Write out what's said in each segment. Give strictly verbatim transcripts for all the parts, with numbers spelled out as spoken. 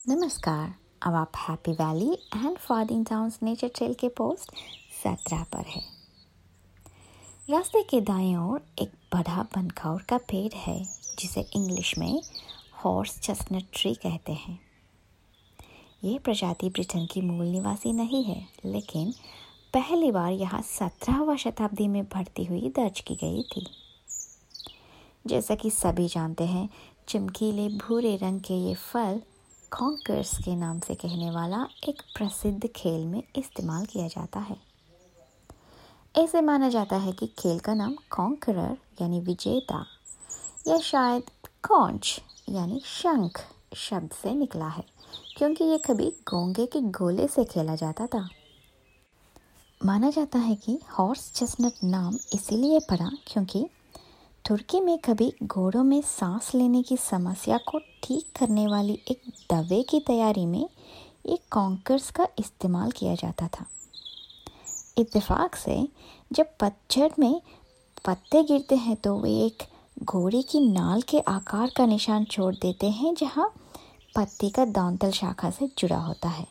नमस्कार। अब आप Happy Valley and Farding towns nature trail के पोस्ट सत्रह पर है। रास्ते के दाएं ओर एक बड़ा बनखौर का पेड़ है जिसे इंग्लिश में हॉर्स चestnut ट्री कहते हैं। ये प्रजाति ब्रिटेन की मूल निवासी नहीं है, लेकिन पहली बार यहाँ सत्रहवीं शताब्दी में बढ़ती हुई दर्ज की गई थी। जैसा कि सभी जानते हैं, चमकीले भूरे रंग के ये फल कॉन्कर्स के नाम से कहने वाला एक प्रसिद्ध खेल में इस्तेमाल किया जाता है। ऐसे माना जाता है कि खेल का नाम कॉन्करर यानी विजेता या शायद कॉन्च यानी शंख शब्द से निकला है, क्योंकि ये कभी गोंगे के गोले से खेला जाता था। माना जाता है कि हॉर्स चestnut नाम इसीलिए पड़ा क्योंकि तुर्की में कभी घोड़ों में सांस लेने की समस्या को ठीक करने वाली एक दवा की तैयारी में ये कॉन्कर्स का इस्तेमाल किया जाता था। इत्तेफाक से जब पतझड़ में पत्ते गिरते हैं तो वे एक घोड़े की नाल के आकार का निशान छोड़ देते हैं, जहां पत्ती का दांतल शाखा से जुड़ा होता है।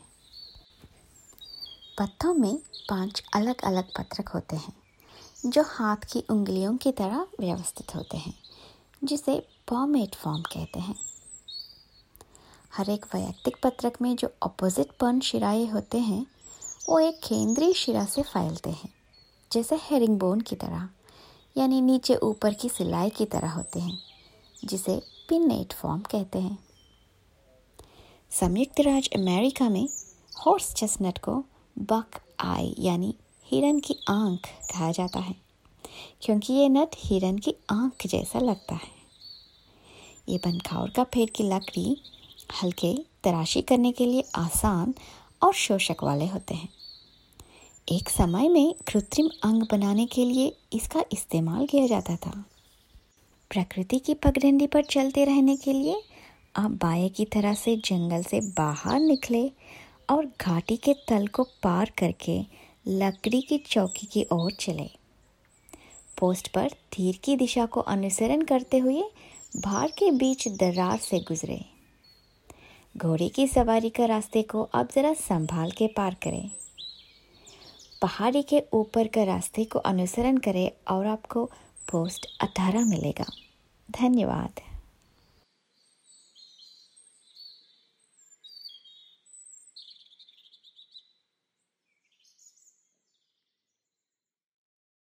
पत्तों में पांच अलग अलग पत्रक होते हैं जो हाथ की उंगलियों की तरह व्यवस्थित होते हैं, जिसे पॉमेट फॉर्म कहते हैं। हर एक वैयक्तिक पत्रक में जो अपोजिट पर्न शिराएं होते हैं वो एक केंद्रीय शिरा से फैलते हैं, जैसे हेरिंगबोन की तरह, यानी नीचे ऊपर की सिलाई की तरह होते हैं, जिसे पिन्नेट फॉर्म कहते हैं। संयुक्त राज्य अमेरिका में हॉर्स चestnut को बक आई यानी हिरन की आंख कहा जाता है, क्योंकि ये नट हिरन की आंख जैसा लगता है। ये बनखौर का पेड़ की लकड़ी हल्के, तराशी करने के लिए आसान और शोषक वाले होते हैं। एक समय में कृत्रिम अंग बनाने के लिए इसका इस्तेमाल किया जाता था। प्रकृति की पगडंडी पर चलते रहने के लिए आप बाएं की तरह से जंगल से बाहर निकले और घाटी के तल को पार करके लकड़ी की चौकी की ओर चले। पोस्ट पर तीर की दिशा को अनुसरण करते हुए भार के बीच दरार से गुजरे। घोड़े की सवारी का रास्ते को आप जरा संभाल के पार करें। पहाड़ी के ऊपर का रास्ते को अनुसरण करें और आपको पोस्ट अठारह मिलेगा। धन्यवाद।